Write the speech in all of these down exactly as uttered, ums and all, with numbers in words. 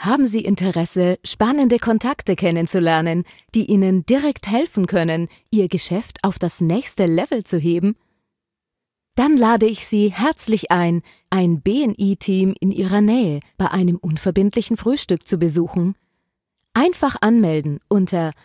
Haben Sie Interesse, spannende Kontakte kennenzulernen, die Ihnen direkt helfen können, Ihr Geschäft auf das nächste Level zu heben? Dann lade ich Sie herzlich ein, ein B N I-Team in Ihrer Nähe bei einem unverbindlichen Frühstück zu besuchen. Einfach anmelden unter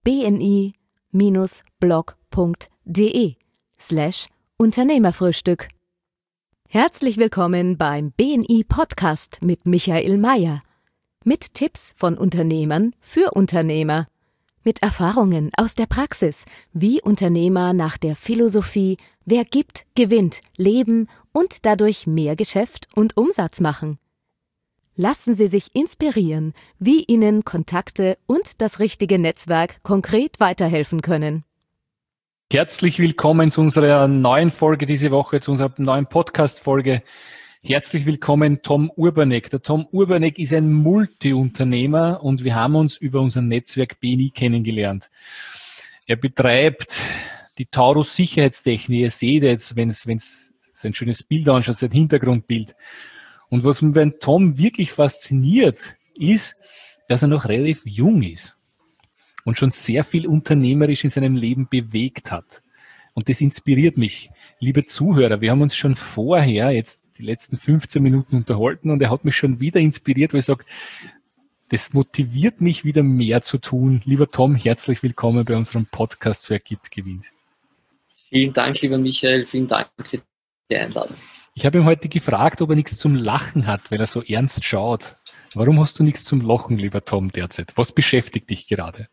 bni-blog.de slash Unternehmerfrühstück. Herzlich willkommen beim B N I-Podcast mit Michael Mayer. Mit Tipps von Unternehmern für Unternehmer. Mit Erfahrungen aus der Praxis, wie Unternehmer nach der Philosophie „Wer gibt, gewinnt“ leben und dadurch mehr Geschäft und Umsatz machen. Lassen Sie sich inspirieren, wie Ihnen Kontakte und das richtige Netzwerk konkret weiterhelfen können. Herzlich willkommen zu unserer neuen Folge diese Woche, zu unserer neuen Podcast-Folge. Herzlich willkommen, Tom Urbanek. Der Tom Urbanek ist ein Multiunternehmer und wir haben uns über unser Netzwerk B N I kennengelernt. Er betreibt die Taurus Sicherheitstechnik. Ihr seht jetzt, wenn es wenn es sein schönes Bild anschaut, sein Hintergrundbild. Und was mich beim Tom wirklich fasziniert, ist, dass er noch relativ jung ist und schon sehr viel unternehmerisch in seinem Leben bewegt hat. Und das inspiriert mich. Liebe Zuhörer, wir haben uns schon vorher jetzt die letzten fünfzehn Minuten unterhalten und er hat mich schon wieder inspiriert, weil ich sage, das motiviert mich wieder mehr zu tun. Lieber Tom, herzlich willkommen bei unserem Podcast Wer gibt, gewinnt. Vielen Dank, lieber Michael, vielen Dank für die Einladung. Ich habe ihm heute gefragt, ob er nichts zum Lachen hat, weil er so ernst schaut. Warum hast du nichts zum Lachen, lieber Tom, derzeit? Was beschäftigt dich gerade?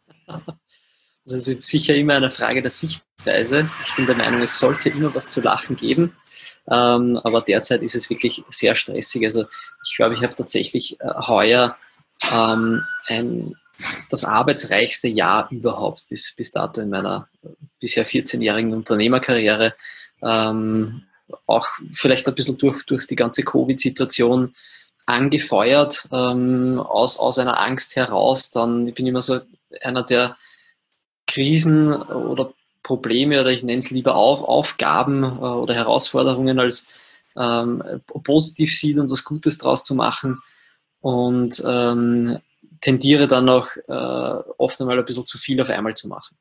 Das ist sicher immer eine Frage der Sichtweise. Ich bin der Meinung, es sollte immer was zu lachen geben. Ähm, aber derzeit ist es wirklich sehr stressig. Also ich glaube, ich habe tatsächlich äh, heuer ähm, ein, das arbeitsreichste Jahr überhaupt bis, bis dato in meiner bisher vierzehnjährigen Unternehmerkarriere. Ähm, auch vielleicht ein bisschen durch, durch die ganze Covid-Situation angefeuert, ähm, aus, aus einer Angst heraus. Dann, ich bin immer so einer, der Krisen oder Probleme oder ich nenne es lieber auf, Aufgaben äh, oder Herausforderungen als ähm, positiv sieht und was Gutes draus zu machen und ähm, tendiere dann auch äh, oft einmal ein bisschen zu viel auf einmal zu machen.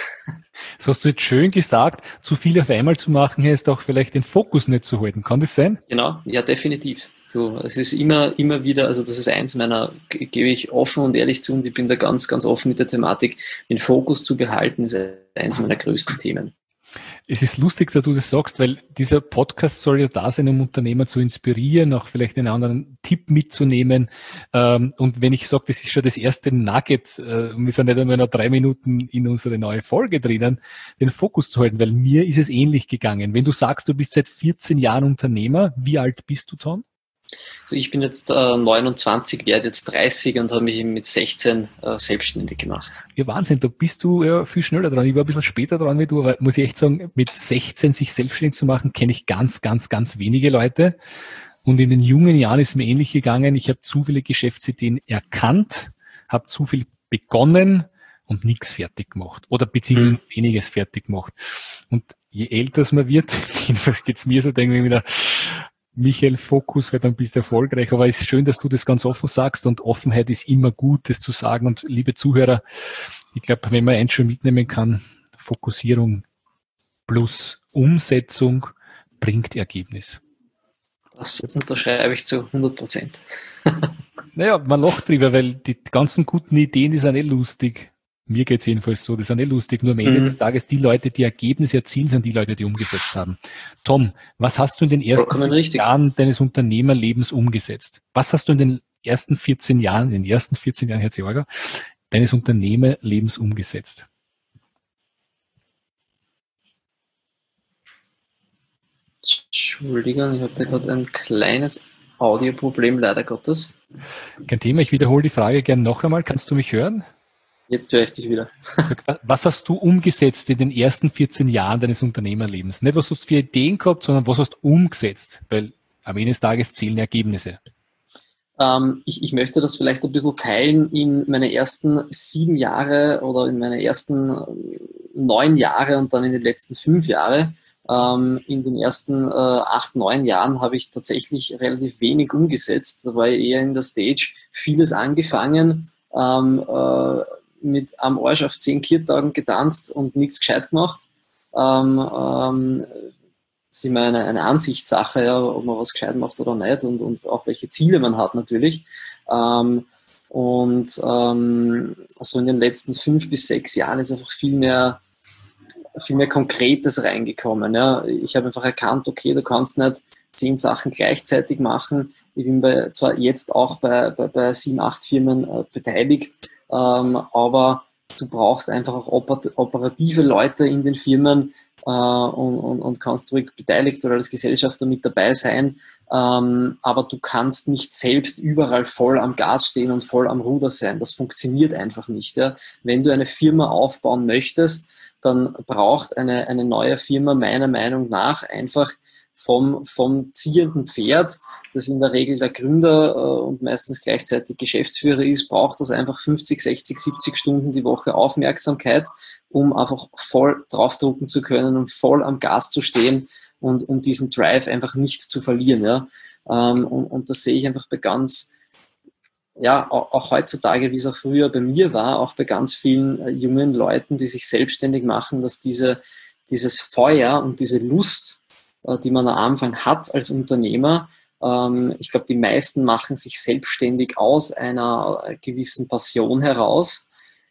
Das hast du jetzt schön gesagt, zu viel auf einmal zu machen heißt auch vielleicht den Fokus nicht zu halten. Kann das sein? Genau, ja definitiv. Du, es ist immer, immer wieder, also das ist eins meiner, gebe ich offen und ehrlich zu und ich bin da ganz, ganz offen mit der Thematik, den Fokus zu behalten, ist eins meiner größten Themen. Es ist lustig, dass du das sagst, weil dieser Podcast soll ja da sein, um Unternehmer zu inspirieren, auch vielleicht einen anderen Tipp mitzunehmen. Und wenn ich sage, das ist schon das erste Nugget, wir sind nicht einmal noch drei Minuten in unsere neue Folge drinnen, den Fokus zu halten, weil mir ist es ähnlich gegangen. Wenn du sagst, du bist seit vierzehn Jahren Unternehmer, wie alt bist du, Tom? Also ich bin jetzt äh, neunundzwanzig, werde jetzt dreißig und habe mich eben mit sechzehn äh, selbstständig gemacht. Ja, Wahnsinn, da bist du ja viel schneller dran. Ich war ein bisschen später dran wie du, aber muss ich echt sagen, mit sechzehn sich selbstständig zu machen, kenne ich ganz, ganz, ganz wenige Leute. Und in den jungen Jahren ist mir ähnlich gegangen. Ich habe zu viele Geschäftsideen erkannt, habe zu viel begonnen und nichts fertig gemacht oder beziehungsweise mhm. weniges fertig gemacht. Und je älter es man wird, jedenfalls geht es mir so, denke ich wieder, Michael, Fokus, weil dann bist du erfolgreich. Aber es ist schön, dass du das ganz offen sagst und Offenheit ist immer gut, das zu sagen. Und liebe Zuhörer, ich glaube, wenn man eins schon mitnehmen kann, Fokussierung plus Umsetzung bringt Ergebnis. Das unterschreibe ich zu hundert Prozent. Naja, man lacht drüber, weil die ganzen guten Ideen, die sind eh lustig. Mir geht's jedenfalls so, das ist nicht lustig. Nur am Ende mhm. des Tages, die Leute, die Ergebnisse erzielen, sind die Leute, die umgesetzt haben. Tom, was hast du in den ersten Jahren deines Unternehmerlebens umgesetzt? Was hast du in den ersten vierzehn Jahren, in den ersten vierzehn Jahren, Herr Zeorger, deines Unternehmerlebens umgesetzt? Entschuldigung, ich hatte gerade ein kleines Audioproblem, leider Gottes. Kein Thema, ich wiederhole die Frage gerne noch einmal. Kannst du mich hören? Jetzt höre ich dich wieder. Was hast du umgesetzt in den ersten vierzehn Jahren deines Unternehmerlebens? Nicht, was hast du für Ideen gehabt, sondern was hast du umgesetzt? Weil am Ende des Tages zählen Ergebnisse. Ähm, ich, ich möchte das vielleicht ein bisschen teilen in meine ersten sieben Jahre oder in meine ersten neun Jahre und dann in den letzten fünf Jahre. Ähm, in den ersten äh, acht, neun Jahren habe ich tatsächlich relativ wenig umgesetzt. Da war ich eher in der Stage, vieles angefangen, ähm, äh, mit am Arsch auf zehn Kirtagen getanzt und nichts gescheit gemacht. Ähm, ähm, das ist immer eine, eine Ansichtssache, ja, ob man was gescheit macht oder nicht und, und auch welche Ziele man hat natürlich. Ähm, und ähm, also in den letzten fünf bis sechs Jahren ist einfach viel mehr viel mehr Konkretes reingekommen. Ja. Ich habe einfach erkannt, okay, du kannst nicht zehn Sachen gleichzeitig machen. Ich bin bei, zwar jetzt auch bei, bei, bei sieben, acht Firmen äh, beteiligt, ähm, aber du brauchst einfach auch operative Leute in den Firmen äh, und, und, und kannst ruhig beteiligt oder als Gesellschafter mit dabei sein. Ähm, aber du kannst nicht selbst überall voll am Gas stehen und voll am Ruder sein. Das funktioniert einfach nicht. Ja. Wenn du eine Firma aufbauen möchtest, dann braucht eine, eine neue Firma meiner Meinung nach einfach vom, vom ziehenden Pferd, das in der Regel der Gründer äh, und meistens gleichzeitig Geschäftsführer ist, braucht das einfach fünfzig, sechzig, siebzig Stunden die Woche Aufmerksamkeit, um einfach voll draufdrucken zu können und voll am Gas zu stehen und um diesen Drive einfach nicht zu verlieren. Ja? Ähm, und, und das sehe ich einfach bei ganz ja, auch, auch heutzutage, wie es auch früher bei mir war, auch bei ganz vielen äh, jungen Leuten, die sich selbstständig machen, dass diese, dieses Feuer und diese Lust, äh, die man am Anfang hat als Unternehmer, ähm, ich glaube, die meisten machen sich selbstständig aus einer gewissen Passion heraus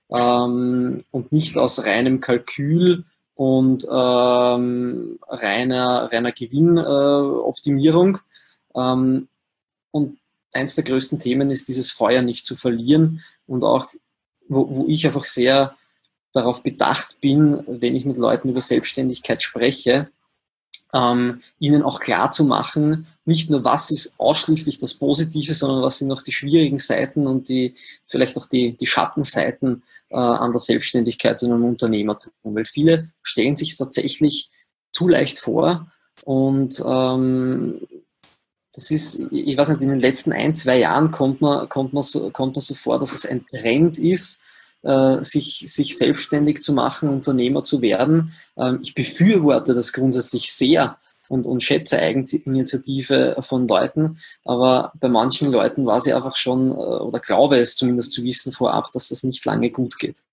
ähm, und nicht aus reinem Kalkül und ähm, reiner, reiner Gewinnoptimierung. Äh, ähm, und eins der größten Themen ist, dieses Feuer nicht zu verlieren und auch, wo, wo ich einfach sehr darauf bedacht bin, wenn ich mit Leuten über Selbstständigkeit spreche, ähm, ihnen auch klar zu machen, nicht nur was ist ausschließlich das Positive, sondern was sind noch die schwierigen Seiten und die vielleicht auch die, die Schattenseiten äh, an der Selbstständigkeit und am Unternehmertum. Weil viele stellen sich tatsächlich zu leicht vor und ähm, das ist, ich weiß nicht, in den letzten ein, zwei Jahren kommt man, kommt man, so, kommt man so vor, dass es ein Trend ist, äh, sich, sich selbstständig zu machen, Unternehmer zu werden. Ähm, ich befürworte das grundsätzlich sehr und, und schätze Eigeninitiative von Leuten, aber bei manchen Leuten war sie einfach schon, äh, oder glaube es zumindest zu wissen vorab, dass das nicht lange gut geht.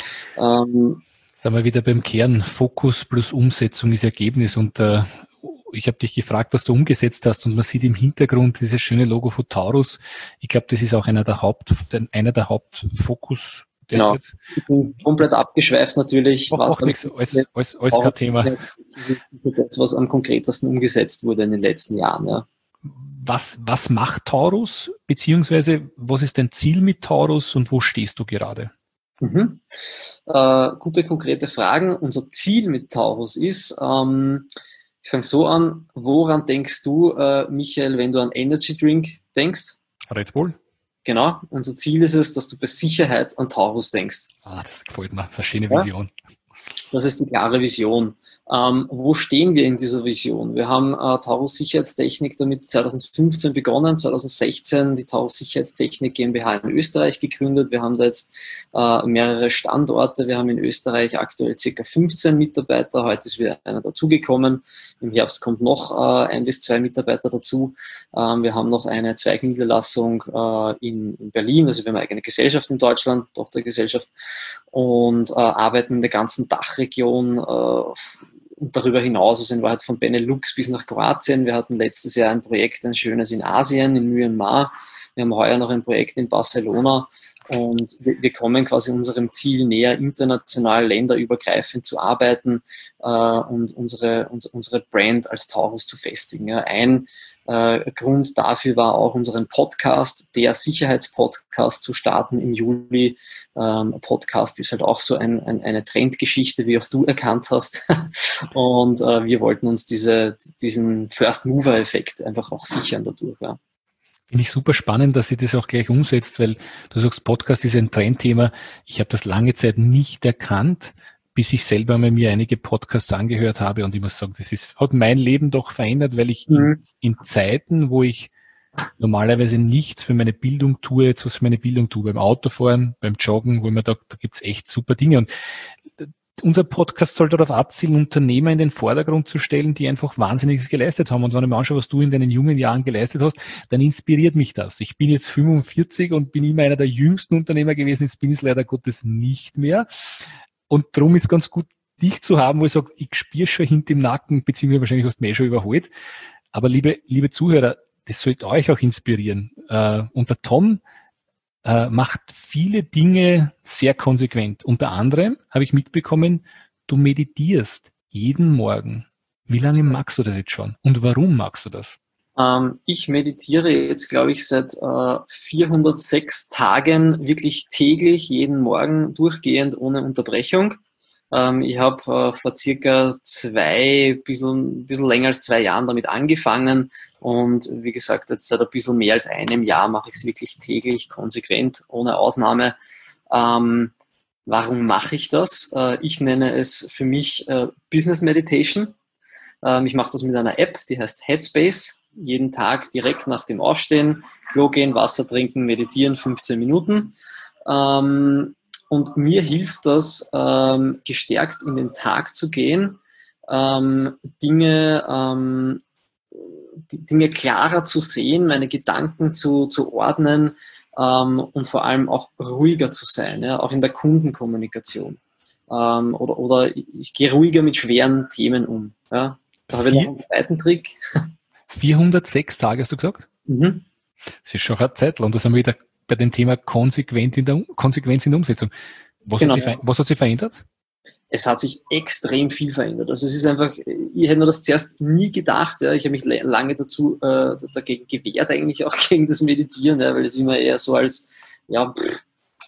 Ähm, Sind wir wieder beim Kern, Fokus plus Umsetzung ist Ergebnis und äh, ich habe dich gefragt, was du umgesetzt hast und man sieht im Hintergrund dieses schöne Logo von Taurus. Ich glaube, das ist auch einer der Haupt, einer der Hauptfokus derzeit. Genau. Ich bin komplett abgeschweift natürlich. Auch, auch nichts, alles, alles, alles kein Thema. Das, was am konkretesten umgesetzt wurde in den letzten Jahren. Ja. Was, was macht Taurus, beziehungsweise was ist dein Ziel mit Taurus und wo stehst du gerade? Mhm. Äh, gute, konkrete Fragen. Unser Ziel mit Taurus ist, ähm, ich fange so an, woran denkst du, äh, Michael, wenn du an Energy Drink denkst? Red Bull. Genau, unser Ziel ist es, dass du bei Sicherheit an Taurus denkst. Ah, das gefällt mir, das ist eine schöne Vision. Ja? Das ist die klare Vision. Ähm, wo stehen wir in dieser Vision? Wir haben äh, Taurus Sicherheitstechnik damit zwanzig fünfzehn begonnen, zwanzig sechzehn die Taurus Sicherheitstechnik GmbH in Österreich gegründet. Wir haben da jetzt äh, mehrere Standorte. Wir haben in Österreich aktuell ca. fünfzehn Mitarbeiter. Heute ist wieder einer dazugekommen. Im Herbst kommt noch äh, ein bis zwei Mitarbeiter dazu. Ähm, wir haben noch eine Zweigniederlassung äh, in, in Berlin. Also wir haben eine eigene Gesellschaft in Deutschland, Tochtergesellschaft, und äh, arbeiten in der ganzen Dachregion äh, und darüber hinaus, also in Wahrheit von Benelux bis nach Kroatien. Wir hatten letztes Jahr ein Projekt, ein schönes in Asien, in Myanmar. Wir haben heuer noch ein Projekt in Barcelona und wir, wir kommen quasi unserem Ziel näher, international länderübergreifend zu arbeiten äh, und unsere, uns, unsere Brand als Taurus zu festigen. Ja, ein äh, Grund dafür war auch, unseren Podcast, der Sicherheitspodcast, zu starten im Juli. Ähm, Podcast ist halt auch so ein, ein, eine Trendgeschichte, wie auch du erkannt hast. Und äh, wir wollten uns diese, diesen First-Mover-Effekt einfach auch sichern dadurch. Ja. Finde ich super spannend, dass sie das auch gleich umsetzt, weil du sagst, Podcast ist ein Trendthema. Ich habe das lange Zeit nicht erkannt, bis ich selber mal mir einige Podcasts angehört habe und ich muss sagen, das ist, hat mein Leben doch verändert, weil ich Mhm. in, in Zeiten, wo ich normalerweise nichts für meine Bildung tue, jetzt was für meine Bildung tue, beim Autofahren, beim Joggen, wo ich mir da, da gibt's echt super Dinge und unser Podcast soll darauf abzielen, Unternehmer in den Vordergrund zu stellen, die einfach Wahnsinniges geleistet haben. Und wenn ich mir anschaue, was du in deinen jungen Jahren geleistet hast, dann inspiriert mich das. Ich bin jetzt fünfundvierzig und bin immer einer der jüngsten Unternehmer gewesen. Jetzt bin ich es leider Gottes nicht mehr. Und darum ist ganz gut, dich zu haben, wo ich sage, ich spüre schon hinter dem Nacken, beziehungsweise wahrscheinlich hast du mich eh schon überholt. Aber liebe, liebe Zuhörer, das sollte euch auch inspirieren. Äh, und der Tom äh, macht viele Dinge sehr konsequent. Unter anderem habe ich mitbekommen, du meditierst jeden Morgen. Wie lange magst du das jetzt schon? Und warum magst du das? Ähm, ich meditiere jetzt, glaube ich, seit äh, vierhundertsechs Tagen wirklich täglich, jeden Morgen durchgehend ohne Unterbrechung. Ähm, ich habe äh, vor circa zwei, bisschen, bisschen länger als zwei Jahren damit angefangen und wie gesagt, jetzt seit ein bisschen mehr als einem Jahr mache ich es wirklich täglich, konsequent, ohne Ausnahme. Ähm, warum mache ich das? Äh, ich nenne es für mich äh, Business Meditation. Ähm, ich mache das mit einer App, die heißt Headspace. Jeden Tag direkt nach dem Aufstehen, Klo gehen, Wasser trinken, meditieren, fünfzehn Minuten. Ähm, und mir hilft das, ähm, gestärkt in den Tag zu gehen, ähm, Dinge, ähm, die Dinge klarer zu sehen, meine Gedanken zu, zu ordnen ähm, und vor allem auch ruhiger zu sein, ja, auch in der Kundenkommunikation. Ähm, oder, oder ich gehe ruhiger mit schweren Themen um. Ja. Da habe ich noch einen zweiten Trick. vierhundertsechs Tage hast du gesagt? Mhm. Das ist schon eine Zeit lang. Und da sind wir wieder bei dem Thema konsequent in der, Konsequenz in der Umsetzung. Was, genau. hat sich, was hat sich verändert? Es hat sich extrem viel verändert. Also es ist einfach, ich hätte mir das zuerst nie gedacht. Ja. Ich habe mich lange dazu äh, dagegen gewehrt, eigentlich auch gegen das Meditieren, ja, weil es immer eher so als ja, pff,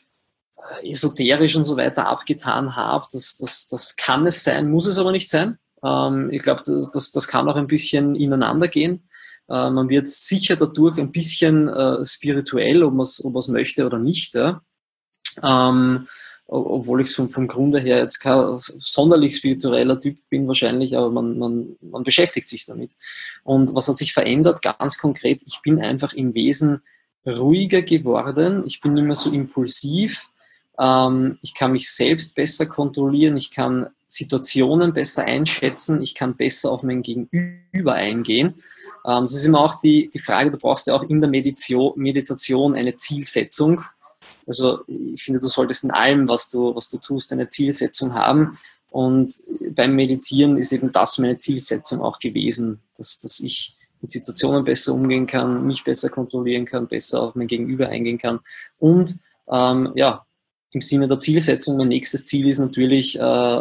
esoterisch und so weiter abgetan habe. Das, das, das kann es sein, muss es aber nicht sein. Ähm, ich glaube, das, das, das kann auch ein bisschen ineinander gehen. Äh, man wird sicher dadurch ein bisschen äh, spirituell, ob man es ob man's möchte oder nicht. Ja. Ähm, obwohl ich vom, vom Grunde her jetzt kein sonderlich spiritueller Typ bin wahrscheinlich, aber man, man, man beschäftigt sich damit. Und was hat sich verändert? Ganz konkret, ich bin einfach im Wesen ruhiger geworden. Ich bin nicht mehr so impulsiv. Ähm, ich kann mich selbst besser kontrollieren. Ich kann Situationen besser einschätzen. Ich kann besser auf mein Gegenüber eingehen. Ähm, das ist immer auch die, die Frage, du brauchst ja auch in der Meditio- Meditation eine Zielsetzung. Also ich finde, du solltest in allem, was du, was du tust, eine Zielsetzung haben. Und beim Meditieren ist eben das meine Zielsetzung auch gewesen, dass, dass ich mit Situationen besser umgehen kann, mich besser kontrollieren kann, besser auf mein Gegenüber eingehen kann. Und ähm, ja, im Sinne der Zielsetzung, mein nächstes Ziel ist natürlich, äh,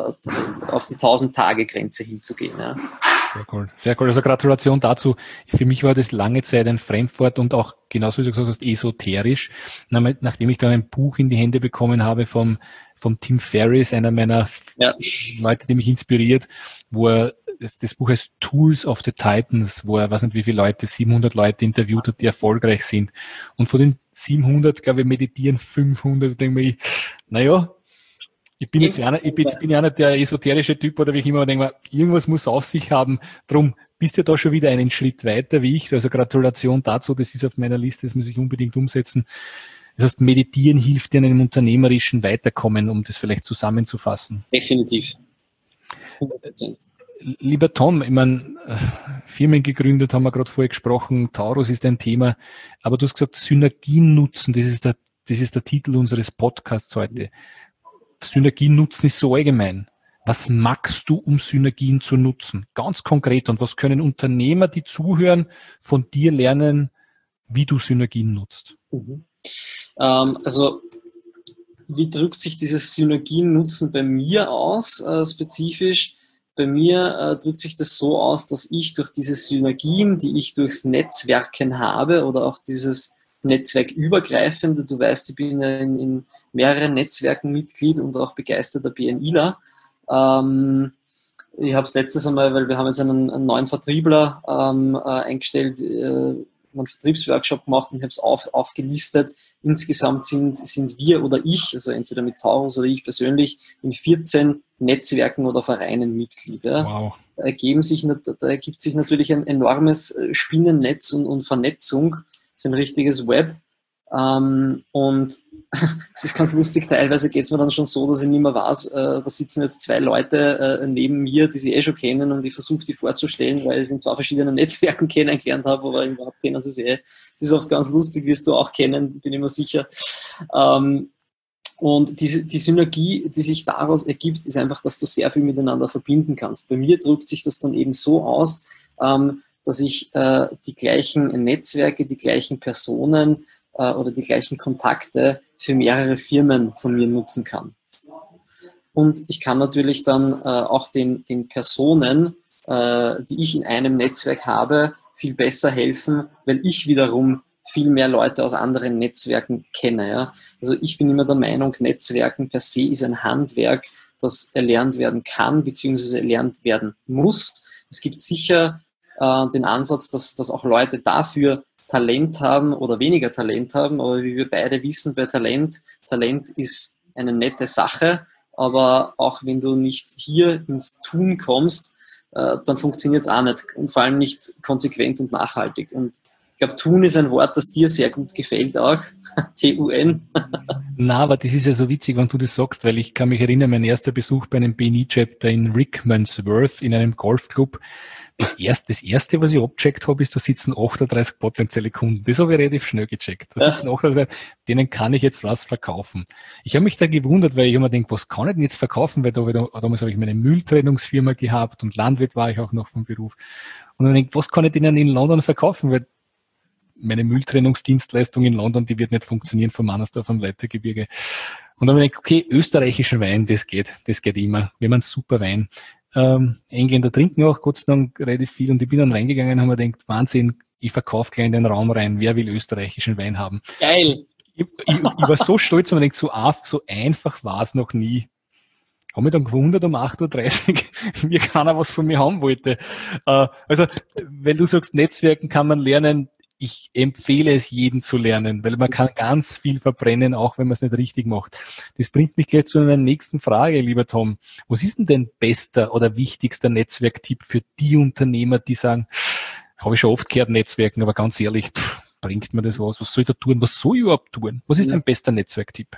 auf die tausend-Tage-Grenze hinzugehen. Ja. Sehr cool. Sehr cool. Also Gratulation dazu. Für mich war das lange Zeit ein Fremdwort und auch, genauso wie du gesagt hast, esoterisch. Nachdem ich dann ein Buch in die Hände bekommen habe vom, vom Tim Ferriss, einer meiner ja. Leute, die mich inspiriert, wo er, das, das Buch heißt Tools of the Titans, wo er, weiß nicht wie viele Leute, siebenhundert Leute interviewt hat, die erfolgreich sind. Und von den siebenhundert, glaube ich, meditieren fünfhundert. Denke ich, naja, Ich bin jetzt einer, ich bin, jetzt bin einer der esoterische Typ oder wie ich immer denke, irgendwas muss auf sich haben. Drum bist du da schon wieder einen Schritt weiter wie ich. Also Gratulation dazu, das ist auf meiner Liste, das muss ich unbedingt umsetzen. Das heißt, Meditieren hilft dir in einem unternehmerischen Weiterkommen, um das vielleicht zusammenzufassen. Definitiv. hundert Prozent. Lieber Tom, ich meine, Firmen gegründet, haben wir gerade vorher gesprochen, Taurus ist ein Thema, aber du hast gesagt, Synergien nutzen, das ist der, das ist der Titel unseres Podcasts heute. Synergien nutzen ist so allgemein. Was magst du, um Synergien zu nutzen? Ganz konkret. Und was können Unternehmer, die zuhören, von dir lernen, wie du Synergien nutzt? Mhm. Ähm, also, wie drückt sich dieses Synergien nutzen bei mir aus, äh, spezifisch? Bei mir äh, drückt sich das so aus, dass ich durch diese Synergien, die ich durchs Netzwerken habe oder auch dieses netzwerkübergreifende, du weißt, ich bin ja in, in mehreren Netzwerken Mitglied und auch begeisterter BNIler. Ähm, ich habe es letztes einmal, weil wir haben jetzt einen, einen neuen Vertriebler ähm, äh, eingestellt, äh, einen Vertriebsworkshop gemacht und habe es auf, aufgelistet. Insgesamt sind, sind wir oder ich, also entweder mit Taurus oder ich persönlich, in vierzehn Netzwerken oder Vereinen Mitglied. Ja. Wow. Da, ergeben sich, da ergibt sich natürlich ein enormes Spinnennetz und, und Vernetzung, so ein richtiges Web. Ähm, und es ist ganz lustig, teilweise geht es mir dann schon so, dass ich nicht mehr weiß, äh, da sitzen jetzt zwei Leute äh, neben mir, die sie eh schon kennen und ich versuche die vorzustellen, weil ich in zwei verschiedenen Netzwerken kennengelernt habe, aber überhaupt kennen sie sie eh. Das ist oft ganz lustig, wirst du auch kennen, bin ich mir sicher. Ähm, und die, die Synergie, die sich daraus ergibt, ist einfach, dass du sehr viel miteinander verbinden kannst. Bei mir drückt sich das dann eben so aus, ähm, dass ich äh, die gleichen Netzwerke, die gleichen Personen äh, oder die gleichen Kontakte für mehrere Firmen von mir nutzen kann. Und ich kann natürlich dann äh, auch den, den Personen, äh, die ich in einem Netzwerk habe, viel besser helfen, weil ich wiederum viel mehr Leute aus anderen Netzwerken kenne. Ja? Also ich bin immer der Meinung, Netzwerken per se ist ein Handwerk, das erlernt werden kann, beziehungsweise erlernt werden muss. Es gibt sicher äh, den Ansatz, dass, dass auch Leute dafür Talent haben oder weniger Talent haben, aber wie wir beide wissen, bei Talent, Talent ist eine nette Sache, aber auch wenn du nicht hier ins Tun kommst, äh, dann funktioniert es auch nicht und vor allem nicht konsequent und nachhaltig. Und ich glaube, Tun ist ein Wort, das dir sehr gut gefällt auch, T U N. Na, aber das ist ja so witzig, wenn du das sagst, weil ich kann mich erinnern, mein erster Besuch bei einem B N I-Chapter in Rickmansworth in einem Golfclub. Das erste, das erste, was ich abgecheckt habe, ist, da sitzen achtunddreißig potenzielle Kunden. Das habe ich relativ schnell gecheckt. Da sitzen achtunddreißig, denen kann ich jetzt was verkaufen. Ich habe mich da gewundert, weil ich immer denke, was kann ich denn jetzt verkaufen? Weil da, damals habe ich meine Mülltrennungsfirma gehabt und Landwirt war ich auch noch vom Beruf. Und dann denke ich, was kann ich denen in London verkaufen? Weil meine Mülltrennungsdienstleistung in London, die wird nicht funktionieren vom Mannersdorf am Leitergebirge. Und dann habe ich gedacht, okay, österreichischen Wein, das geht, das geht immer. Wir haben einen super Wein. Ähm, Engländer trinken auch Gott sei Dank relativ viel und ich bin dann reingegangen und habe mir gedacht, Wahnsinn, ich verkaufe gleich in den Raum rein, wer will österreichischen Wein haben? Geil! Ich, ich, ich war so stolz und mir denkt, so, so einfach war es noch nie. Habe mich dann gewundert um acht Uhr dreißig, wie keiner was von mir haben wollte. Äh, also, weil du sagst, Netzwerken kann man lernen, ich empfehle es jedem zu lernen, weil man kann ganz viel verbrennen, auch wenn man es nicht richtig macht. Das bringt mich gleich zu einer nächsten Frage, lieber Tom. Was ist denn dein bester oder wichtigster Netzwerktipp für die Unternehmer, die sagen, habe ich schon oft gehört, Netzwerken, aber ganz ehrlich, pff, bringt mir das was? Was soll ich da tun? Was soll ich überhaupt tun? Was ist dein bester Netzwerktipp?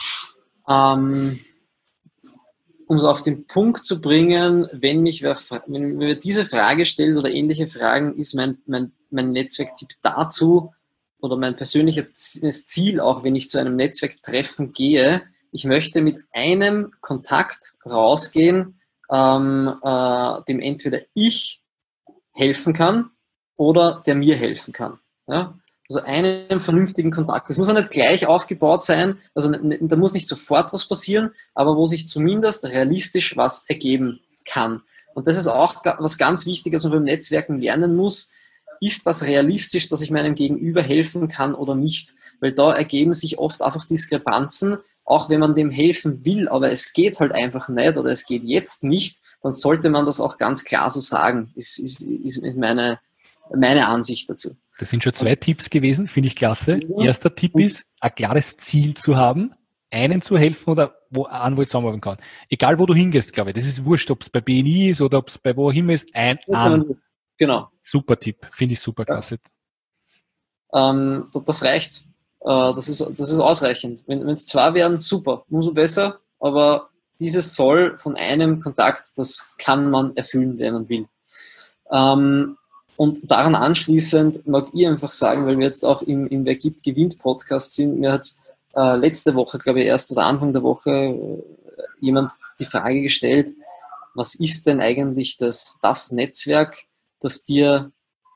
Ähm, um es auf den Punkt zu bringen, wenn mich wer, wenn mir diese Frage stellt oder ähnliche Fragen, ist mein, mein, mein Netzwerktipp dazu oder mein persönliches Ziel, auch wenn ich zu einem Netzwerktreffen gehe, ich möchte mit einem Kontakt rausgehen, ähm, äh, dem entweder ich helfen kann oder der mir helfen kann. Ja? Also einen vernünftigen Kontakt. Das muss ja nicht gleich aufgebaut sein, also da muss nicht sofort was passieren, aber wo sich zumindest realistisch was ergeben kann. Und das ist auch was ganz Wichtiges, was man beim Netzwerken lernen muss. Ist das realistisch, dass ich meinem Gegenüber helfen kann oder nicht? Weil da ergeben sich oft einfach Diskrepanzen, auch wenn man dem helfen will, aber es geht halt einfach nicht oder es geht jetzt nicht, dann sollte man das auch ganz klar so sagen, ist, ist, ist meine, meine Ansicht dazu. Das sind schon zwei Tipps gewesen, finde ich klasse. Ja. Erster Tipp ist, ein klares Ziel zu haben, einem zu helfen oder wo an wo ich zusammenarbeiten kann. Egal, wo du hingehst, glaube ich. Das ist wurscht, ob es bei B N I ist oder ob es bei wo auch immer ist. Ein an. Genau. Super Tipp, finde ich super klasse. Ja. Ähm, das reicht. Äh, das ist, das ist ausreichend. Wenn es zwei wären, super, umso besser. Aber dieses soll von einem Kontakt, das kann man erfüllen, wenn man will. Ähm, Und daran anschließend mag ich einfach sagen, weil wir jetzt auch im, im Wer gibt, gewinnt Podcast sind, mir hat äh, letzte Woche, glaube ich, erst oder Anfang der Woche äh, jemand die Frage gestellt, was ist denn eigentlich das, das Netzwerk, das dir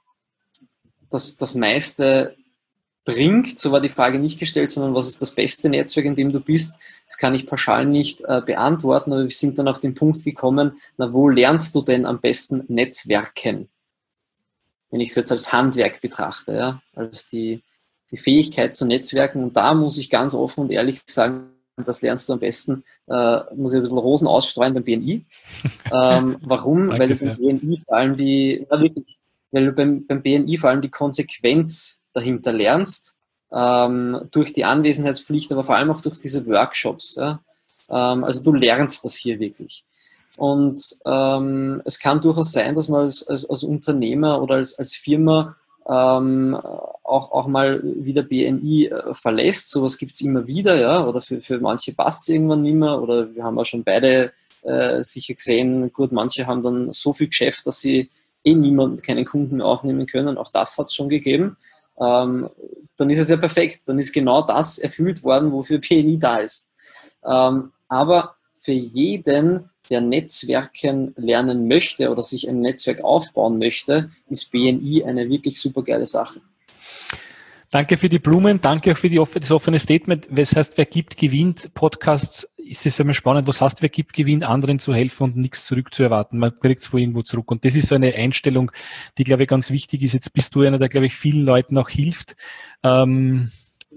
das, das meiste bringt? So war die Frage nicht gestellt, sondern was ist das beste Netzwerk, in dem du bist? Das kann ich pauschal nicht äh, beantworten, aber wir sind dann auf den Punkt gekommen, na, wo lernst du denn am besten Netzwerken? Wenn ich es jetzt als Handwerk betrachte, ja, als die, die Fähigkeit zu Netzwerken. Und da muss ich ganz offen und ehrlich sagen, das lernst du am besten, äh, muss ich ein bisschen Rosen ausstreuen beim B N I. Ähm, warum? Weil du beim B N I vor allem die, ja, wirklich, weil du beim, beim B N I vor allem die Konsequenz dahinter lernst, ähm, durch die Anwesenheitspflicht, aber vor allem auch durch diese Workshops. Ja. Ähm, also du lernst das hier wirklich. Und ähm, es kann durchaus sein, dass man als, als, als Unternehmer oder als, als Firma ähm, auch, auch mal wieder B N I äh, verlässt. Sowas gibt es immer wieder, ja, oder für, für manche passt es irgendwann nicht mehr, oder wir haben auch schon beide äh, sicher gesehen, gut, manche haben dann so viel Geschäft, dass sie eh niemanden, keinen Kunden mehr aufnehmen können. Auch das hat es schon gegeben. Ähm, dann ist es ja perfekt. Dann ist genau das erfüllt worden, wofür B N I da ist. Ähm, aber für jeden, der Netzwerken lernen möchte oder sich ein Netzwerk aufbauen möchte, ist B N I eine wirklich super geile Sache. Danke für die Blumen, danke auch für die, das offene Statement. Was heißt, wer gibt, gewinnt. Podcasts ist es immer spannend. Was heißt, wer gibt, gewinnt, anderen zu helfen und nichts zurückzuerwarten. Man kriegt es von irgendwo zurück. Und das ist so eine Einstellung, die, glaube ich, ganz wichtig ist. Jetzt bist du einer, der, glaube ich, vielen Leuten auch hilft. Ähm,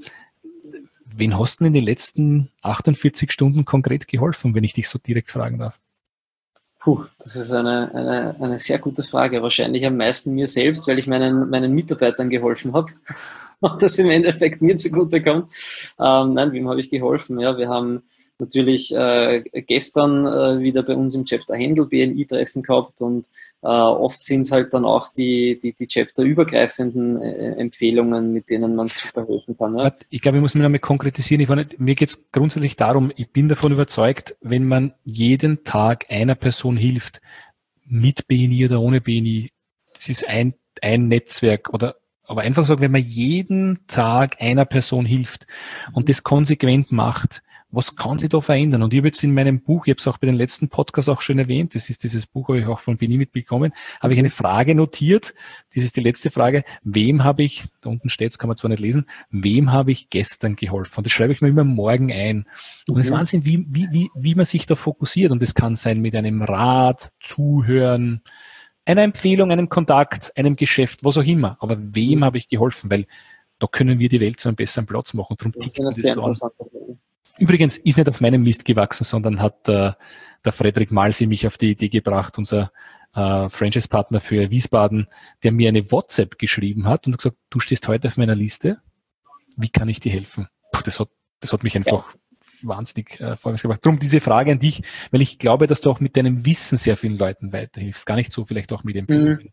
wen hast du denn in den letzten achtundvierzig Stunden konkret geholfen, wenn ich dich so direkt fragen darf? Puh, das ist eine, eine, eine sehr gute Frage. Wahrscheinlich am meisten mir selbst, weil ich meinen, meinen Mitarbeitern geholfen habe. Und das im Endeffekt mir zugute kommt. Ähm, nein, wem habe ich geholfen? Ja, wir haben natürlich äh, gestern äh, wieder bei uns im Chapter Handle B N I-Treffen gehabt, und äh, oft sind es halt dann auch die, die, die Chapter-übergreifenden äh, Empfehlungen, mit denen man super helfen kann. Ja. Ich glaube, ich muss mich noch mal konkretisieren. Ich nicht, mir geht es grundsätzlich darum, ich bin davon überzeugt, wenn man jeden Tag einer Person hilft, mit B N I oder ohne B N I, das ist ein, ein Netzwerk, oder aber einfach sagen, wenn man jeden Tag einer Person hilft und das konsequent macht, was kann sich da verändern? Und ich habe jetzt in meinem Buch, ich habe es auch bei den letzten Podcasts auch schon erwähnt, das ist dieses Buch, habe ich auch von B N I mitbekommen, habe ich eine Frage notiert, das ist die letzte Frage, wem habe ich, da unten steht es, kann man zwar nicht lesen, wem habe ich gestern geholfen? Und das schreibe ich mir immer morgen ein. Und es ist Wahnsinn, wie, wie, wie, wie man sich da fokussiert, und das kann sein mit einem Rat, Zuhören, einer Empfehlung, einem Kontakt, einem Geschäft, was auch immer. Aber wem habe ich geholfen? Weil da können wir die Welt zu einem besseren Platz machen. Darum Das tickt ist das so an. Übrigens ist nicht auf meinem Mist gewachsen, sondern hat äh, der Frederik Malsi mich auf die Idee gebracht, unser äh, Franchise-Partner für Wiesbaden, der mir eine WhatsApp geschrieben hat und hat gesagt, du stehst heute auf meiner Liste, wie kann ich dir helfen? Puh, das hat, das hat mich einfach ja. wahnsinnig äh, vorwärts gebracht. Darum diese Frage an dich, weil ich glaube, dass du auch mit deinem Wissen sehr vielen Leuten weiterhilfst. Gar nicht so, vielleicht auch mit Empfehlungen.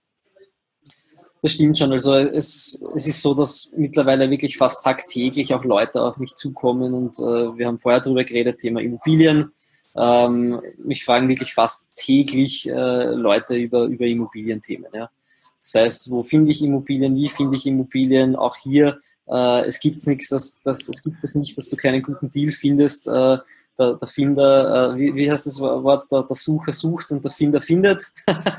Das stimmt schon. Also es, es ist so, dass mittlerweile wirklich fast tagtäglich auch Leute auf mich zukommen, und äh, wir haben vorher darüber geredet, Thema Immobilien. Ähm, mich fragen wirklich fast täglich äh, Leute über, über Immobilienthemen. Ja. Das heißt, wo finde ich Immobilien, wie finde ich Immobilien? Auch hier, äh, es gibt nichts, das, das, das gibt es nicht, dass du keinen guten Deal findest. Äh, der, der Finder, äh, wie, wie heißt das Wort, der, der Sucher sucht und der Finder findet.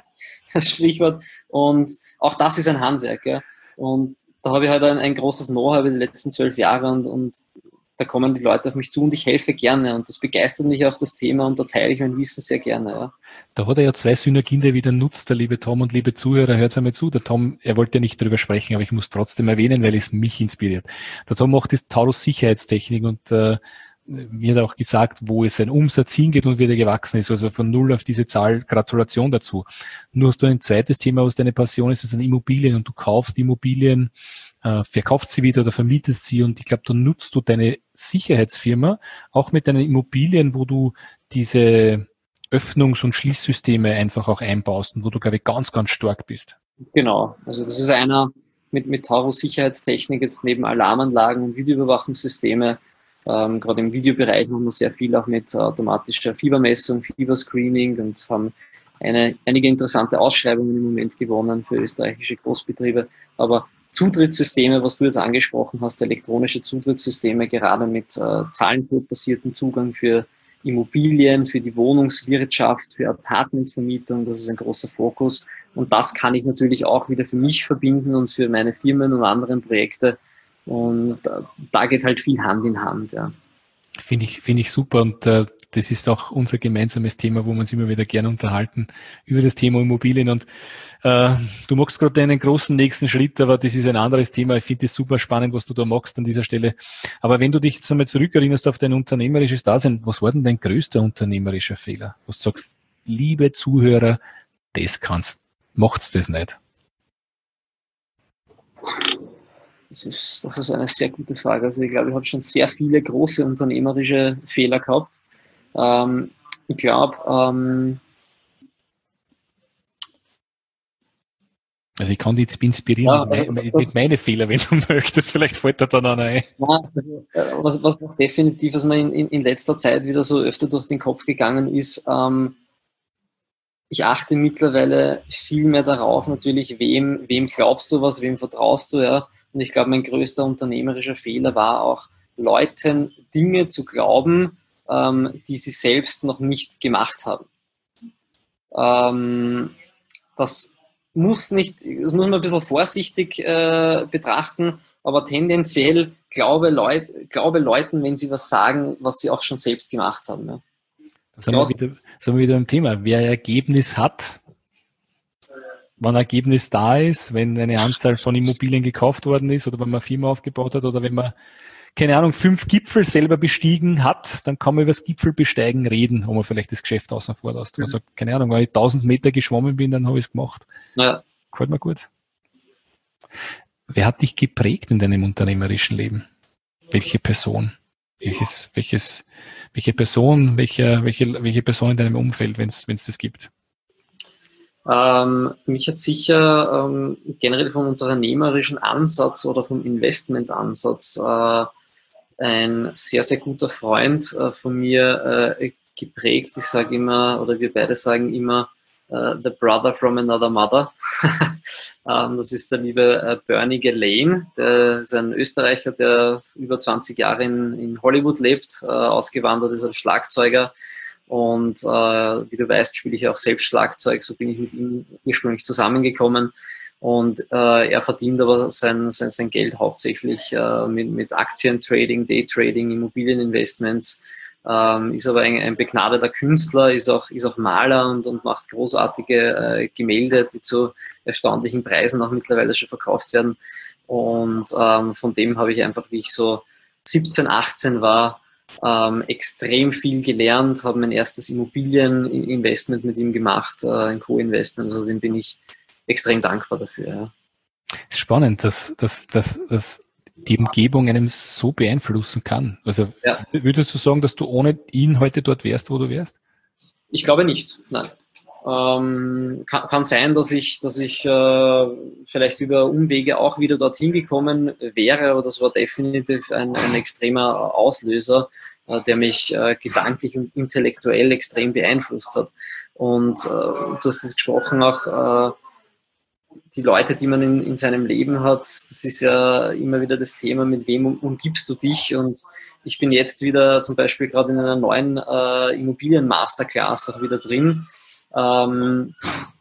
Das Sprichwort. Und auch das ist ein Handwerk. Ja. Und da habe ich halt ein, ein großes Know-how über die letzten zwölf Jahre, und, und da kommen die Leute auf mich zu und ich helfe gerne, und das begeistert mich auch, das Thema, und da teile ich mein Wissen sehr gerne. Ja. Da hat er ja zwei Synergien, die er wieder nutzt, der liebe Tom, und liebe Zuhörer, hört einmal zu. Der Tom, er wollte ja nicht drüber sprechen, aber ich muss trotzdem erwähnen, weil es mich inspiriert. Der Tom macht das Taurus Sicherheitstechnik, und äh, mir hat auch gesagt, wo es sein Umsatz hingeht und wie der gewachsen ist. Also von null auf diese Zahl, Gratulation dazu. Nur hast du ein zweites Thema, was deine Passion ist, das sind Immobilien, und du kaufst Immobilien, äh, verkaufst sie wieder oder vermietest sie, und ich glaube, da nutzt du deine Sicherheitsfirma auch mit deinen Immobilien, wo du diese Öffnungs- und Schließsysteme einfach auch einbaust und wo du, glaube ich, ganz, ganz stark bist. Genau, also das ist einer mit, mit Taurus Sicherheitstechnik, jetzt neben Alarmanlagen und Videoüberwachungssysteme. Ähm, gerade im Videobereich machen wir sehr viel auch mit automatischer Fiebermessung, Fieberscreening, und haben eine, einige interessante Ausschreibungen im Moment gewonnen für österreichische Großbetriebe. Aber Zutrittssysteme, was du jetzt angesprochen hast, elektronische Zutrittssysteme, gerade mit äh, Zahlencode-basierten Zugang für Immobilien, für die Wohnungswirtschaft, für Apartmentvermietung, das ist ein großer Fokus. Und das kann ich natürlich auch wieder für mich verbinden und für meine Firmen und anderen Projekte. Und da, da geht halt viel Hand in Hand, ja. Finde ich, finde ich super, und äh, das ist auch unser gemeinsames Thema, wo wir uns immer wieder gerne unterhalten über das Thema Immobilien. Und äh, du machst gerade einen großen nächsten Schritt, aber das ist ein anderes Thema. Ich finde es super spannend, was du da machst an dieser Stelle. Aber wenn du dich jetzt einmal zurückerinnerst auf dein unternehmerisches Dasein, was war denn dein größter unternehmerischer Fehler? Was du sagst, liebe Zuhörer, das kannst, macht's das nicht? Das ist, das ist eine sehr gute Frage. Also ich glaube, ich habe schon sehr viele große unternehmerische Fehler gehabt. Ähm, ich glaube, ähm, Also ich kann dich jetzt inspirieren Ja, mit, also mein, das, mit meinen Fehlern, wenn du möchtest. Vielleicht fällt dir dann einer ein. ja, also, äh, was, was, was definitiv, was mir in, in, in letzter Zeit wieder so öfter durch den Kopf gegangen ist, ähm, ich achte mittlerweile viel mehr darauf, natürlich, wem, wem glaubst du was, wem vertraust du, ja. Und ich glaube, mein größter unternehmerischer Fehler war auch, Leuten Dinge zu glauben, ähm, die sie selbst noch nicht gemacht haben. Ähm, das muss nicht, das muss man ein bisschen vorsichtig äh, betrachten, aber tendenziell glaube, Leut, glaube Leuten, wenn sie was sagen, was sie auch schon selbst gemacht haben. Ja. Da sind wir wieder, sind wir wieder im Thema. Wer Ergebnis hat, wann Ergebnis da ist, wenn eine Anzahl von Immobilien gekauft worden ist oder wenn man eine Firma aufgebaut hat oder wenn man, keine Ahnung, fünf Gipfel selber bestiegen hat, dann kann man über das Gipfelbesteigen reden, wo man vielleicht das Geschäft außen vor lässt. Also, keine Ahnung, wenn ich tausend Meter geschwommen bin, dann habe ich es gemacht. Ja. Gefällt mir gut. Wer hat dich geprägt in deinem unternehmerischen Leben? Welche Person? Welches, welches, welche Person, welche, welche, welche Person in deinem Umfeld, wenn es das gibt? Ähm, mich hat sicher ähm, generell vom unternehmerischen Ansatz oder vom Investmentansatz äh, ein sehr, sehr guter Freund äh, von mir äh, geprägt. Ich sage immer, oder wir beide sagen immer, uh, the brother from another mother. ähm, das ist der liebe äh, Bernie Gelane. Der ist ein Österreicher, der über zwanzig Jahre in, in Hollywood lebt, äh, ausgewandert ist als Schlagzeuger. Und äh, wie du weißt, spiele ich auch selbst Schlagzeug. So bin ich mit ihm ursprünglich zusammengekommen. Und äh, er verdient aber sein, sein, sein Geld hauptsächlich äh, mit, mit Aktientrading, Daytrading, Immobilieninvestments. Ähm, ist aber ein, ein begnadeter Künstler, ist auch, ist auch Maler und, und macht großartige äh, Gemälde, die zu erstaunlichen Preisen auch mittlerweile schon verkauft werden. Und ähm, von dem habe ich einfach, wie ich so siebzehn, achtzehn war, ähm, extrem viel gelernt, habe mein erstes Immobilieninvestment mit ihm gemacht, äh, ein Co-Investment, also dem bin ich extrem dankbar dafür. Ja. Spannend, dass, dass, dass, dass die Umgebung einem so beeinflussen kann. Also ja. Würdest du sagen, dass du ohne ihn heute dort wärst, wo du wärst? Ich glaube nicht, nein. Ähm, kann, kann sein, dass ich, dass ich äh, vielleicht über Umwege auch wieder dorthin gekommen wäre, aber das war definitiv ein, ein extremer Auslöser, äh, der mich äh, gedanklich und intellektuell extrem beeinflusst hat. Und äh, du hast jetzt gesprochen auch, äh, die Leute, die man in, in seinem Leben hat, das ist ja immer wieder das Thema, mit wem um, umgibst du dich? Und ich bin jetzt wieder zum Beispiel gerade in einer neuen äh, Immobilien-Masterclass auch wieder drin. Ähm,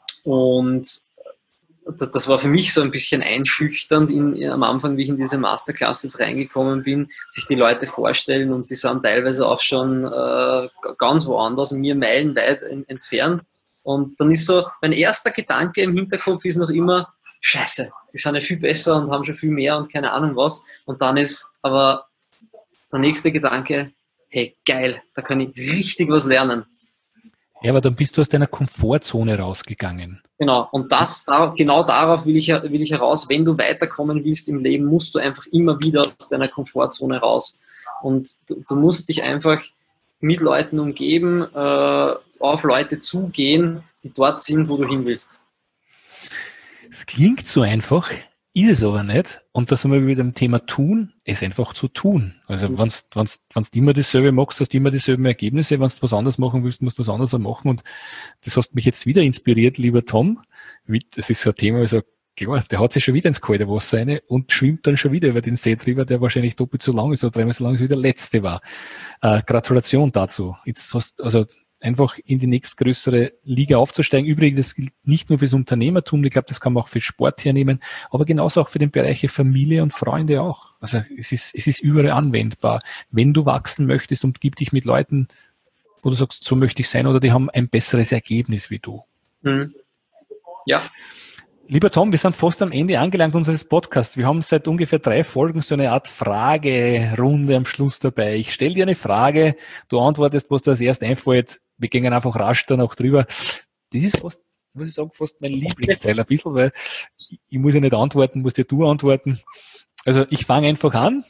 und das, das war für mich so ein bisschen einschüchternd in, am Anfang, wie ich in diese Masterclass jetzt reingekommen bin, sich die Leute vorstellen und die sind teilweise auch schon äh, ganz woanders, mir meilenweit en, entfernt. Und dann ist so, mein erster Gedanke im Hinterkopf ist noch immer, Scheiße, die sind ja viel besser und haben schon viel mehr und keine Ahnung was. Und dann ist aber der nächste Gedanke, hey, geil, da kann ich richtig was lernen. Ja, aber dann bist du aus deiner Komfortzone rausgegangen. Genau, und das, genau darauf will ich, will ich heraus. Wenn du weiterkommen willst im Leben, musst du einfach immer wieder aus deiner Komfortzone raus. Und du, du musst dich einfach mit Leuten umgeben, äh, auf Leute zugehen, die dort sind, wo du hin willst. Es klingt so einfach, ist es aber nicht. Und da sind wir wieder beim Thema tun, es einfach zu tun. Also mhm. wenn du immer dasselbe machst, hast du immer dieselben Ergebnisse. Wenn du was anderes machen willst, musst du was anderes machen. Und das hast mich jetzt wieder inspiriert, lieber Tom. Das ist so ein Thema, also klar, der hat sich schon wieder ins kalte Wasser rein und schwimmt dann schon wieder über den See drüber, der wahrscheinlich doppelt so lang ist oder dreimal so lang ist, wie der letzte war. Äh, Gratulation dazu. Jetzt hast also einfach in die nächstgrößere Liga aufzusteigen. Übrigens, das gilt nicht nur fürs Unternehmertum, ich glaube, das kann man auch für Sport hernehmen, aber genauso auch für den Bereich Familie und Freunde auch. Also es ist, es ist überall anwendbar. Wenn du wachsen möchtest, umgib dich mit Leuten, wo du sagst, so möchte ich sein, oder die haben ein besseres Ergebnis wie du. Mhm. Ja. Lieber Tom, wir sind fast am Ende angelangt unseres Podcasts. Wir haben seit ungefähr drei Folgen so eine Art Fragerunde am Schluss dabei. Ich stelle dir eine Frage, du antwortest, was dir als erst einfällt. Wir gehen einfach rasch danach drüber. Das ist fast, muss ich sagen, fast mein Lieblingsteil ein bisschen, weil ich muss ja nicht antworten, musst ja du antworten. Also ich fange einfach an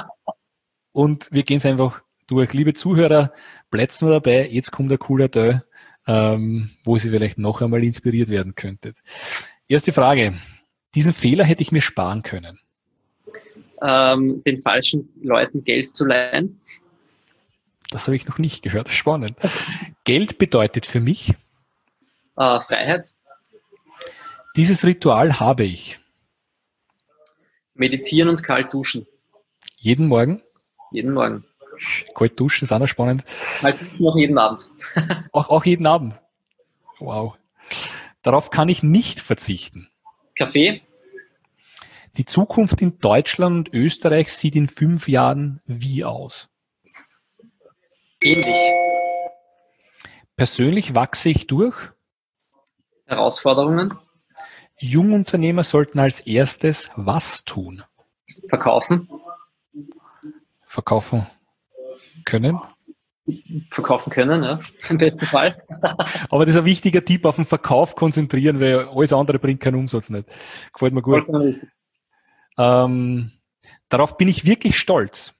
und wir gehen es einfach durch. Liebe Zuhörer, bleibt nur dabei, jetzt kommt ein cooler Teil, ähm, wo Sie vielleicht noch einmal inspiriert werden könntet. erste Frage. Diesen Fehler hätte ich mir sparen können. Ähm, den falschen Leuten Geld zu leihen. Das habe ich noch nicht gehört. Spannend. Geld bedeutet für mich? Äh, Freiheit. Dieses Ritual habe ich. Meditieren und kalt duschen. Jeden Morgen? Jeden Morgen. Kalt duschen ist auch noch spannend. Kalt duschen auch jeden Abend. Auch, auch jeden Abend. Wow. Darauf kann ich nicht verzichten. Kaffee. Die Zukunft in Deutschland und Österreich sieht in fünf Jahren wie aus? Ähnlich. Persönlich wachse ich durch. Herausforderungen. Jungunternehmer sollten als erstes was tun? Verkaufen. Verkaufen können. Verkaufen können, ja, im besten Fall. Aber das ist ein wichtiger Tipp, auf den Verkauf konzentrieren, weil alles andere bringt keinen Umsatz nicht. Gefällt mir gut. Ähm, darauf bin ich wirklich stolz.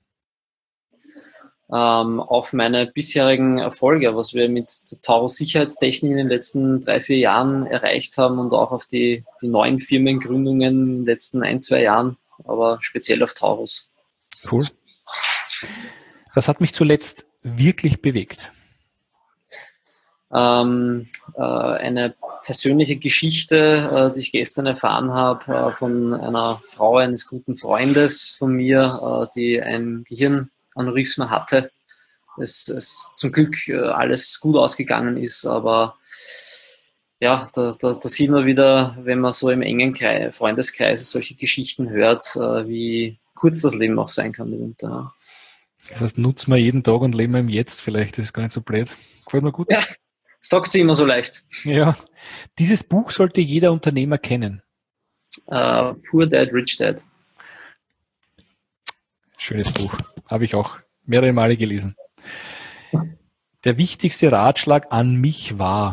Ähm, auf meine bisherigen Erfolge, was wir mit Taurus Sicherheitstechnik in den letzten drei, vier Jahren erreicht haben und auch auf die, die neuen Firmengründungen in den letzten ein, zwei Jahren, aber speziell auf Taurus. Cool. Das hat mich zuletzt wirklich bewegt. Ähm, äh, eine persönliche Geschichte, äh, die ich gestern erfahren habe äh, von einer Frau eines guten Freundes von mir, äh, die ein Gehirnaneurysma hatte. Es ist zum Glück äh, alles gut ausgegangen ist, aber ja, da, da, da sieht man wieder, wenn man so im engen Kreis, Freundeskreis solche Geschichten hört, äh, wie kurz das Leben auch sein kann mitunter. Das heißt, nutzen wir jeden Tag und leben wir im Jetzt vielleicht, das ist gar nicht so blöd. Gefällt mir gut. Ja, sagt sie immer so leicht. Ja, dieses Buch sollte jeder Unternehmer kennen. Uh, Poor Dad, Rich Dad. Schönes Buch, habe ich auch mehrere Male gelesen. Der wichtigste Ratschlag an mich war?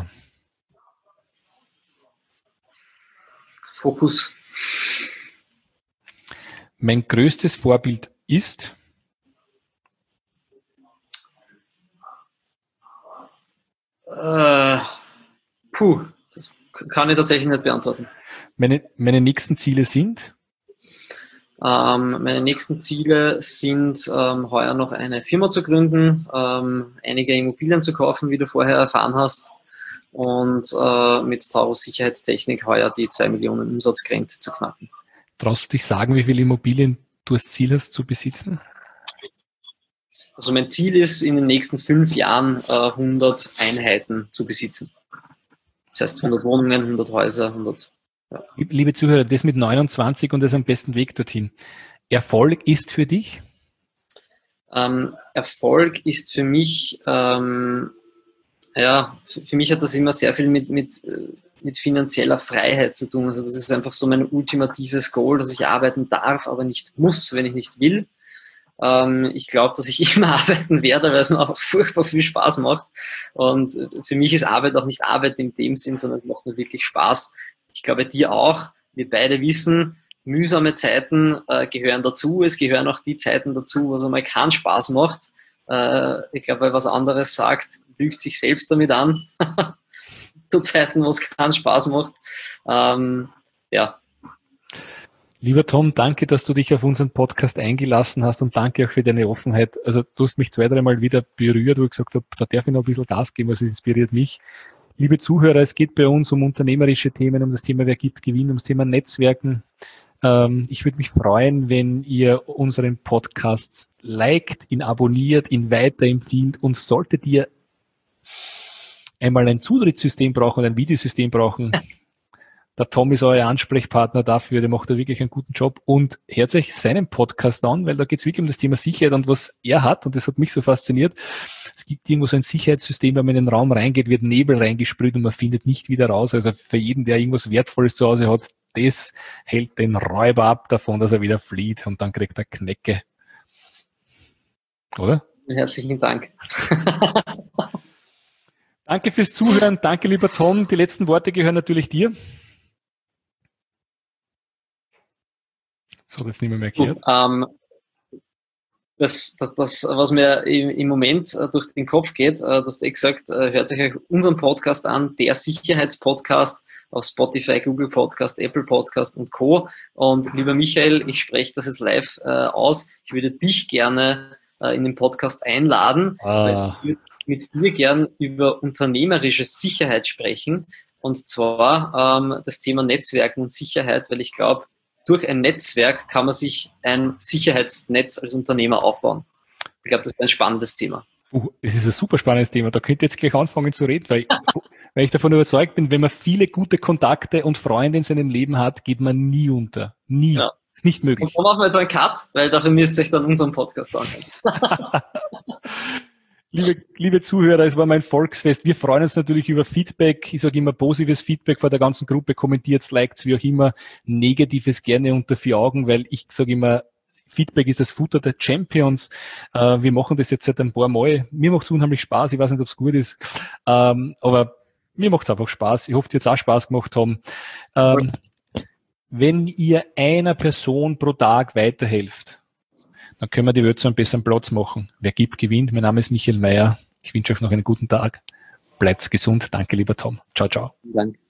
Fokus. Mein größtes Vorbild ist? Uh, puh, das kann ich tatsächlich nicht beantworten. Meine, meine nächsten Ziele sind? Ähm, meine nächsten Ziele sind, ähm, heuer noch eine Firma zu gründen, ähm, einige Immobilien zu kaufen, wie du vorher erfahren hast, und äh, mit Taurus Sicherheitstechnik heuer die zwei Millionen Umsatzgrenze zu knacken. Traust du dich sagen, wie viele Immobilien du als Ziel hast zu besitzen? Also mein Ziel ist, in den nächsten fünf Jahren äh, hundert Einheiten zu besitzen. Das heißt hundert Wohnungen, hundert Häuser, hundert... Ja. Liebe Zuhörer, das mit neunundzwanzig und das am besten Weg dorthin. Erfolg ist für dich? Ähm, Erfolg ist für mich, ähm, ja, für, für mich hat das immer sehr viel mit, mit, mit finanzieller Freiheit zu tun. Also das ist einfach so mein ultimatives Goal, dass ich arbeiten darf, aber nicht muss, wenn ich nicht will. Ähm, ich glaube, dass ich immer arbeiten werde, weil es mir auch furchtbar viel Spaß macht. Und für mich ist Arbeit auch nicht Arbeit in dem Sinn, sondern es macht nur wirklich Spaß. Ich glaube, dir auch. Wir beide wissen, mühsame Zeiten äh, gehören dazu. Es gehören auch die Zeiten dazu, wo es einmal keinen Spaß macht. Äh, ich glaube, wer was anderes sagt, lügt sich selbst damit an. Zu Zeiten, wo es keinen Spaß macht. Ähm, ja. Lieber Tom, danke, dass du dich auf unseren Podcast eingelassen hast und danke auch für deine Offenheit. Also du hast mich zwei, dreimal wieder berührt, wo ich gesagt habe, da darf ich noch ein bisschen Gas geben, also es inspiriert mich. Liebe Zuhörer, es geht bei uns um unternehmerische Themen, um das Thema Wer gibt, gewinnt, um das Thema Netzwerken. Ähm, ich würde mich freuen, wenn ihr unseren Podcast liked, ihn abonniert, ihn weiterempfiehlt und solltet ihr einmal ein Zutrittssystem brauchen, ein Videosystem brauchen, der Tom ist euer Ansprechpartner dafür, der macht da wirklich einen guten Job und hört euch seinen Podcast an, weil da geht es wirklich um das Thema Sicherheit und was er hat und das hat mich so fasziniert. Es gibt irgendwo so ein Sicherheitssystem, wenn man in den Raum reingeht, wird Nebel reingesprüht und man findet nicht wieder raus. Also für jeden, der irgendwas Wertvolles zu Hause hat, das hält den Räuber ab davon, dass er wieder flieht und dann kriegt er Knecke. Oder? Herzlichen Dank. Danke fürs Zuhören. Danke, lieber Tom. Die letzten Worte gehören natürlich dir. So, das nicht mehr, mehr gehört. Ähm, Das, das, das, was mir im, im Moment durch den Kopf geht, du hast eh gesagt, hört euch unseren Podcast an, der Sicherheitspodcast auf Spotify, Google Podcast, Apple Podcast und Co. Und lieber Michael, ich spreche das jetzt live äh, aus. Ich würde dich gerne äh, in den Podcast einladen, ah. weil ich würde mit dir gern über unternehmerische Sicherheit sprechen. Und zwar ähm, das Thema Netzwerken und Sicherheit, weil ich glaube, durch ein Netzwerk kann man sich ein Sicherheitsnetz als Unternehmer aufbauen. Ich glaube, das ist ein spannendes Thema. Uh, es ist ein super spannendes Thema. Da könnt ihr jetzt gleich anfangen zu reden, weil, weil ich davon überzeugt bin, wenn man viele gute Kontakte und Freunde in seinem Leben hat, geht man nie unter. Nie. Ja. Ist nicht möglich. Und dann machen wir jetzt einen Cut, weil dafür müsst ihr euch dann unseren Podcast anhören. Liebe, liebe Zuhörer, es war mein Volksfest. Wir freuen uns natürlich über Feedback. Ich sage immer positives Feedback vor der ganzen Gruppe. Kommentiert, liked, wie auch immer. Negatives gerne unter vier Augen, weil ich sage immer, Feedback ist das Futter der Champions. Äh, wir machen das jetzt seit ein paar Mal. Mir macht es unheimlich Spaß. Ich weiß nicht, ob es gut ist. Ähm, aber mir macht es einfach Spaß. Ich hoffe, die jetzt auch Spaß gemacht haben. Ähm, wenn ihr einer Person pro Tag weiterhelft, dann können wir die Welt zu einem besseren Platz machen. Wer gibt, gewinnt. Mein Name ist Michael Mayer. Ich wünsche euch noch einen guten Tag. Bleibt gesund. Danke, lieber Tom. Ciao, ciao. Danke.